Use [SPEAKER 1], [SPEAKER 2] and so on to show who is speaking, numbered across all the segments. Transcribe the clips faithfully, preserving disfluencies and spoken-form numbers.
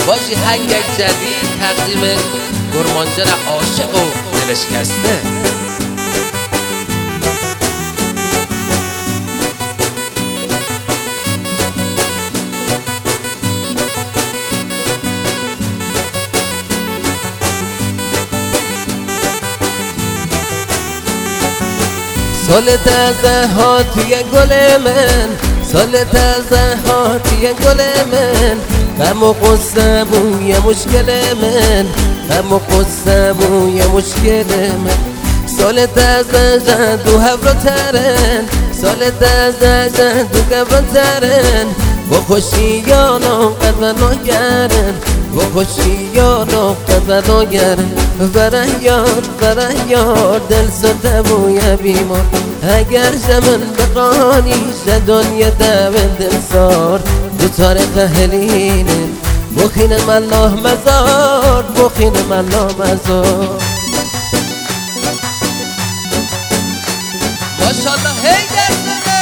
[SPEAKER 1] باشی هنگ جدید تقدیم گرمانجان عاشق و دلشکسته.
[SPEAKER 2] سال تازه ها توی گل من، سال تازه ها توی گل من، غم و قصه بوی مشکل من، غم و قصه بوی مشکل من. سال تازه جدو هفرو ترن، سال تازه جدو گبرو ترن، با خوشیان و قدر نگرن، با خوشیان و قدر نگرن. برای یار برای یار دل سرده بوی بیمار، اگر زمن بقانی ز دنیا دو دل سار. دو تاریخ هلینه بخینم الله مزار، بخینم الله مزار.
[SPEAKER 1] ماشاءالله هی درسنه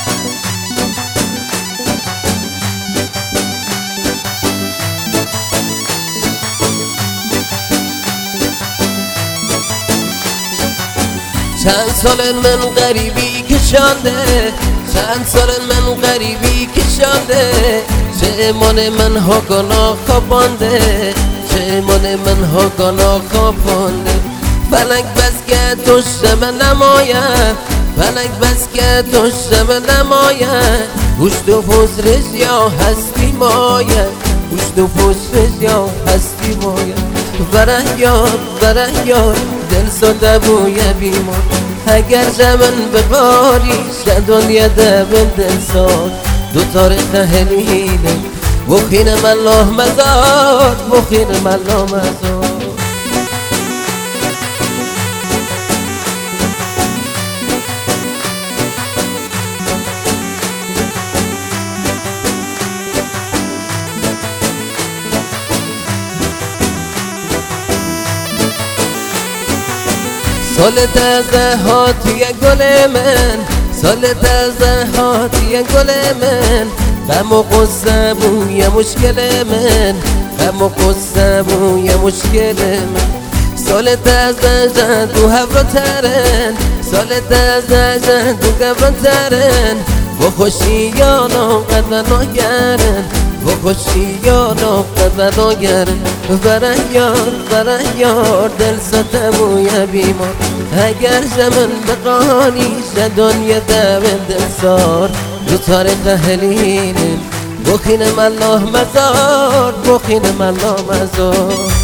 [SPEAKER 2] چند سال من غریبی کشانده، چند سال من غریبی کشانده، چه من من ها گناه خوابانده، چه من من ها گناه خوابانده. فلک بس که توشم نماید، فلک بس که توشم نماید، گوشت و پوست یا هستی ماید، گوشت و پوست یا هستی ماید. برای یار برای یار دل سرده بوی بیمار، اگر زمن بقاری ز دنیا دو دل سار. دو تاریخ هلینه بخینم الله مزار، بخینم الله مزار. سال تازه ها توی گل من، سال تازه ها توی گل من، غم و قصه بوی مشکل من، غم و قصه بوی مشکل من. سال تازه جدو هفرو ترن، سال تازه جدو گبرو ترن، با خوشیان و قدر نگرن، با خوشیان و قدر نگرن. برای یار برای یار دل سرده بوی بیمار، اگر زمن بقانی ز دنیا دو دل سار. دو تاریخ هلینه بخینم الله مزار، بخینم الله مزار.